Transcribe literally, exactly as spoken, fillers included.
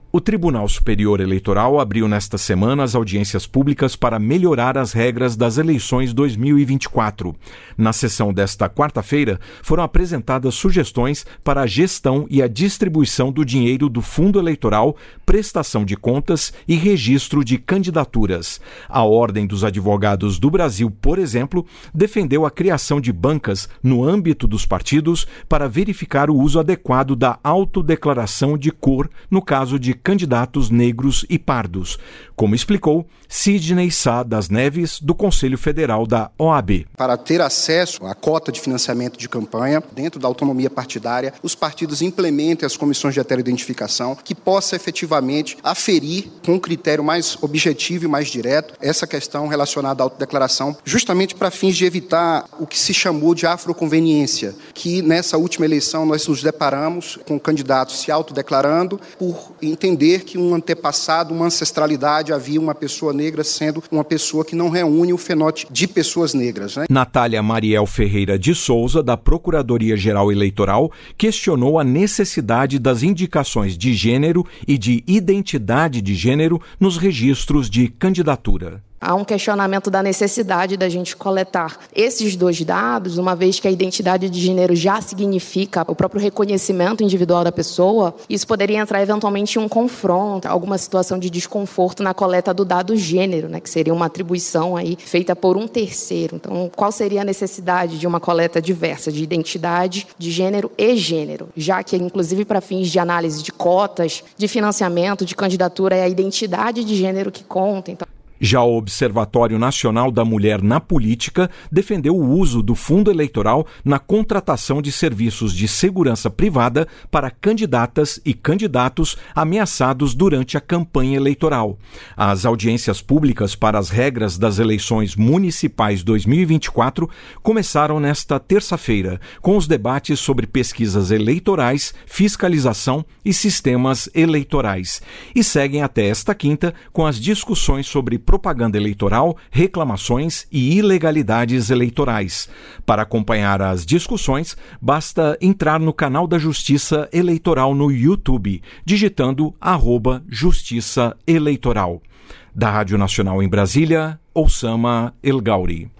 O Tribunal Superior Eleitoral abriu nesta semana as audiências públicas para melhorar as regras das eleições dois mil e vinte e quatro. Na sessão desta quarta-feira, foram apresentadas sugestões para a gestão e a distribuição do dinheiro do fundo eleitoral, prestação de contas e registro de candidaturas. A Ordem dos Advogados do Brasil, por exemplo, defendeu a criação de bancas no âmbito dos partidos para verificar o uso adequado da autodeclaração de cor no caso de candidatos negros e pardos, como explicou Sidney Sá das Neves, do Conselho Federal da O A B. Para ter acesso à cota de financiamento de campanha, dentro da autonomia partidária, os partidos implementem as comissões de heteroidentificação que possa efetivamente aferir com um critério mais objetivo e mais direto essa questão relacionada à autodeclaração, justamente para fins de evitar o que se chamou de afroconveniência, que nessa última eleição nós nos deparamos com candidatos se autodeclarando por entender que um antepassado, uma ancestralidade, havia uma pessoa negra sendo uma pessoa que não reúne o fenótipo de pessoas negras. Né? Natália Mariel Ferreira de Souza, da Procuradoria-Geral Eleitoral, questionou a necessidade das indicações de gênero e de identidade de gênero nos registros de candidatura. Há um questionamento da necessidade da gente coletar esses dois dados, uma vez que a identidade de gênero já significa o próprio reconhecimento individual da pessoa. Isso poderia entrar eventualmente em um confronto, alguma situação de desconforto na coleta do dado gênero, né, que seria uma atribuição aí feita por um terceiro. Então, qual seria a necessidade de uma coleta diversa de identidade, de gênero e gênero? Já que, inclusive, para fins de análise de cotas, de financiamento, de candidatura, é a identidade de gênero que conta. Então, Já o Observatório Nacional da Mulher na Política defendeu o uso do fundo eleitoral na contratação de serviços de segurança privada para candidatas e candidatos ameaçados durante a campanha eleitoral. As audiências públicas para as regras das eleições municipais dois mil e vinte e quatro começaram nesta terça-feira, com os debates sobre pesquisas eleitorais, fiscalização e sistemas eleitorais. E seguem até esta quinta com as discussões sobre propaganda eleitoral, reclamações e ilegalidades eleitorais. Para acompanhar as discussões, basta entrar no canal da Justiça Eleitoral no YouTube, digitando arroba Justiça Eleitoral. Da Rádio Nacional em Brasília, Oussama El Gauri.